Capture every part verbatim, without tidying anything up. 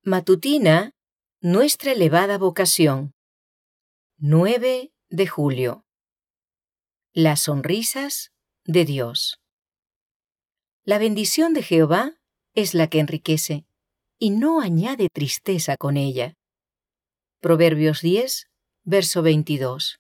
Matutina, nuestra elevada vocación. nueve de julio. Las sonrisas de Dios. La bendición de Jehová es la que enriquece, y no añade tristeza con ella. Proverbios diez, verso veintidós.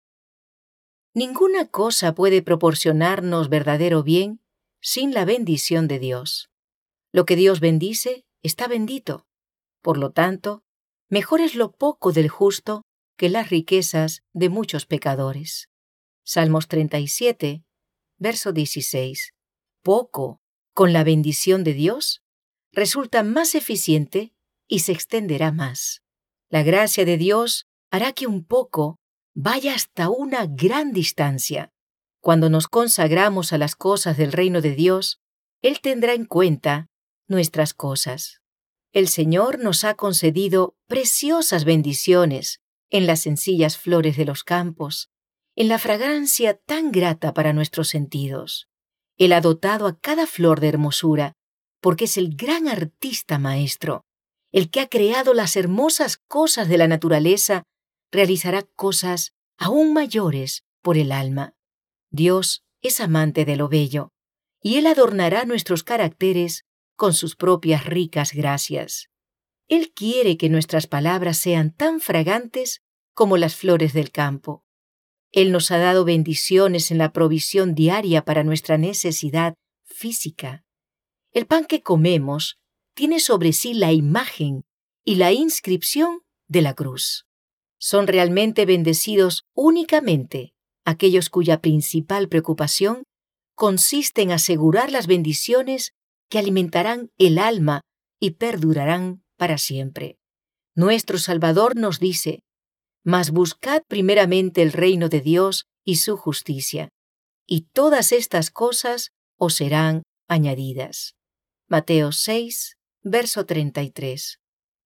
Ninguna cosa puede proporcionarnos verdadero bien sin la bendición de Dios. Lo que Dios bendice está bendito. Por lo tanto, mejor es lo poco del justo que las riquezas de muchos pecadores. Salmos treinta y siete, verso dieciséis. Poco, con la bendición de Dios, resulta más eficiente y se extenderá más. La gracia de Dios hará que un poco vaya hasta una gran distancia. Cuando nos consagramos a las cosas del reino de Dios, Él tendrá en cuenta nuestras cosas. El Señor nos ha concedido preciosas bendiciones en las sencillas flores de los campos, en la fragancia tan grata para nuestros sentidos. Él ha dotado a cada flor de hermosura, porque es el gran artista maestro. El que ha creado las hermosas cosas de la naturaleza realizará cosas aún mayores por el alma. Dios es amante de lo bello, y Él adornará nuestros caracteres con sus propias ricas gracias. Él quiere que nuestras palabras sean tan fragantes como las flores del campo. Él nos ha dado bendiciones en la provisión diaria para nuestra necesidad física. El pan que comemos tiene sobre sí la imagen y la inscripción de la cruz. Son realmente bendecidos únicamente aquellos cuya principal preocupación consiste en asegurar las bendiciones que alimentarán el alma y perdurarán para siempre. Nuestro Salvador nos dice: «Mas buscad primeramente el reino de Dios y su justicia, y todas estas cosas os serán añadidas». Mateo seis, verso treinta y tres.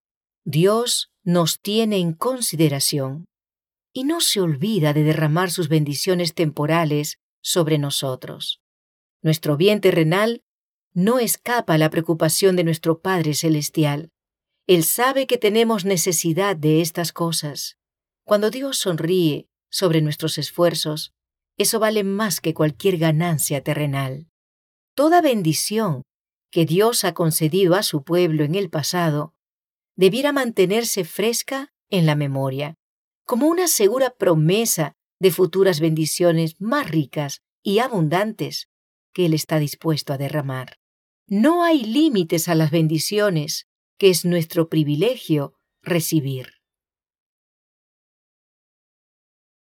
Dios nos tiene en consideración y no se olvida de derramar sus bendiciones temporales sobre nosotros. Nuestro bien terrenal no escapa a la preocupación de nuestro Padre Celestial. Él sabe que tenemos necesidad de estas cosas. Cuando Dios sonríe sobre nuestros esfuerzos, eso vale más que cualquier ganancia terrenal. Toda bendición que Dios ha concedido a su pueblo en el pasado debiera mantenerse fresca en la memoria, como una segura promesa de futuras bendiciones más ricas y abundantes que Él está dispuesto a derramar. No hay límites a las bendiciones que es nuestro privilegio recibir.